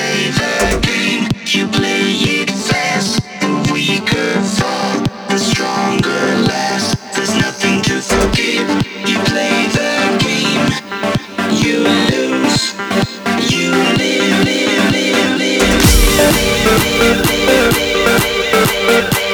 play the game, you play it fast. The weaker fall, the stronger last. There's nothing to forgive. You play the game, you lose. You live, live, live, live, live, live, live, live, live.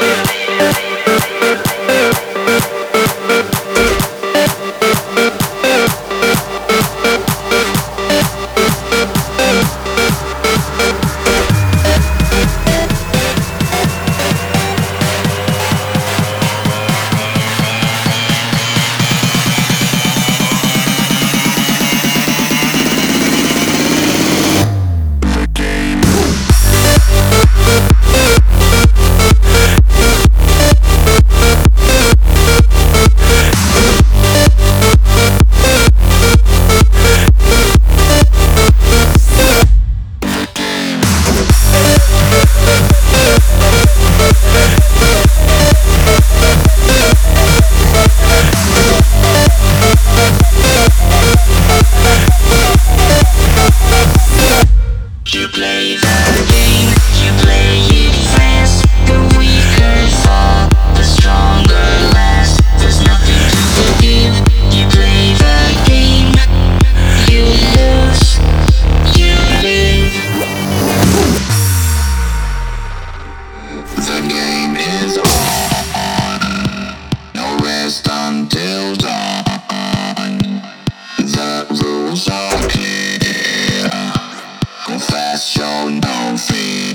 Until dawn, the rules are clear. Go fast, show no fear.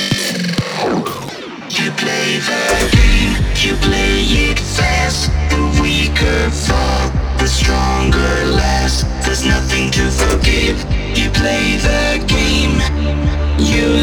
You play the game, you play it fast. The weaker fall, the stronger last. There's nothing to forgive. You play the game, you